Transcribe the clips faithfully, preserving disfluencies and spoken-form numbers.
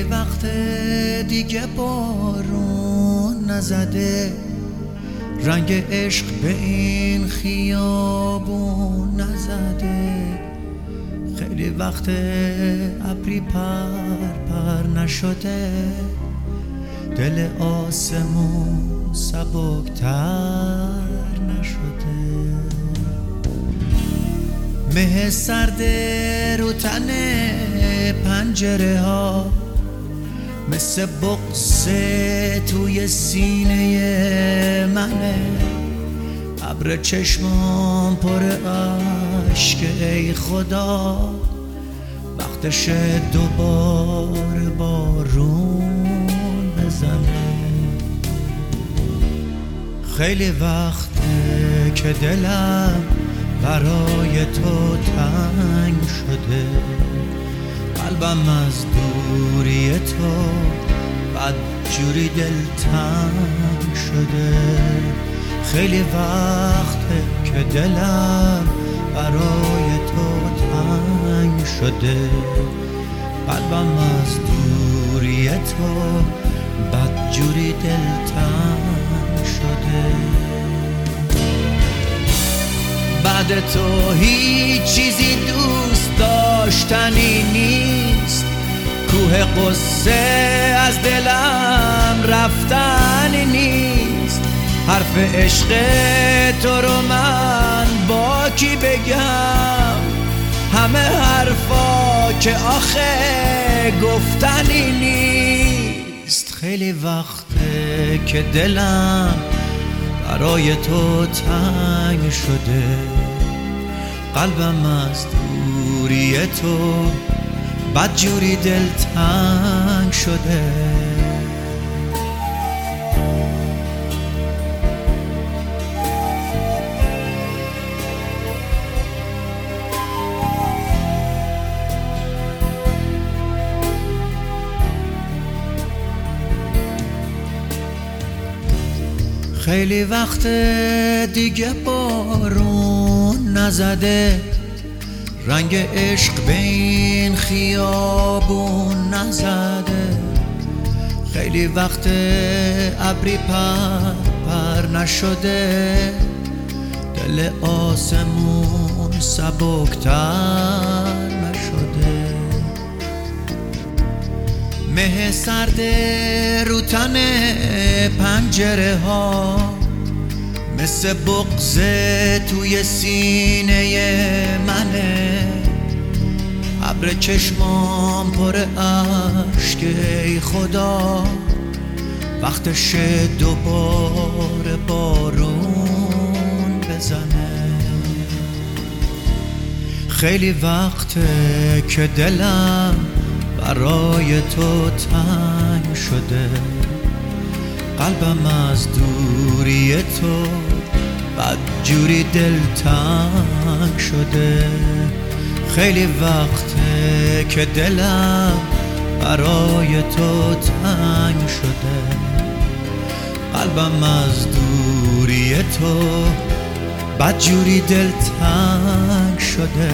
وقت دیگه بارون نزده، رنگ عشق به این خیابون نزده. خیلی وقت ابری پر پر نشده، دل آسمون سبکتر نشده. مه سرد رو تن پنجره ها، مثل بغض توی سینه منه. ابر چشمام پر اشک، ای خدا وقتشه دوباره بارون بزنه. خیلی وقته که دلم برای تو تنگ شده، قلبم از دوری تو بدجوری دلتنگ شده. خیلی وقته که دلم برای تو تنگ شده، قلبم از دوری تو بدجوری دلتنگ شده. بعد تو هیچ چیزی دوست داشتنی نیست، کوه قصه از دلم رفتنی نیست. حرف عشق تو رو من با کی بگم، همه حرفا که آخه گفتنی نیست. خیلی وقته که دلم برای تو تنگ شده، قلبم از دوری تو بدجوری دلتنگ شده. خیلی وقت دیگه بارون نزده، رنگ عشق به این خیابون نزده. خیلی وقت ابری پر پر نشده، دل آسمون سبکتر نشده. مه سرد رو تن پنجره ها، مثل بغض توی سینه منه. ابر چشمام پر اشک، ای خدا وقتشه دوباره بارون بزنه. خیلی وقته که دلم برای تو تنگ شده، قلبم از دوری تو بدجوری دلتنگ شده. خیلی وقته که دلم برای تو تنگ شده، قلبم از دوری تو بدجوری دلتنگ شده.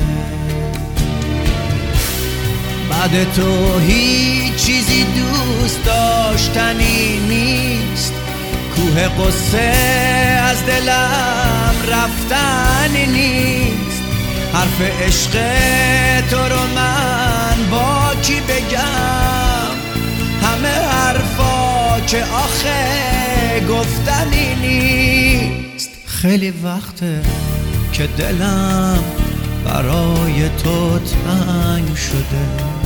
بعد تو هیچ چیزی دوست داشتنی نیست، کوه قصه از دلم رفتنی نیست. حرف عشق تو رو من با کی بگم، همه حرفا که آخه گفتنی نیست. خیلی وقته که دلم برای تو تنگ شده،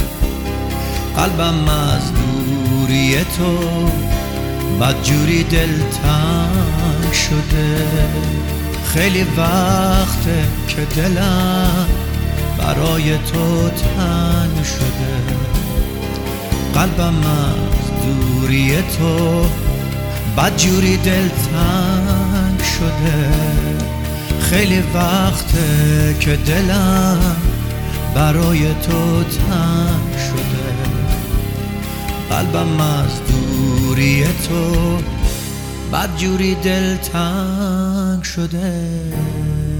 قلبم از دوری تو بدجوری دلتنگ شده. خیلی وقته که دلم برای تو تنگ شده، قلبم از دوری تو بدجوری دلتنگ شده. خیلی وقته که دلم برای تو تنگ شده، قلبم از دوری تو بدجوری دلتنگ شده.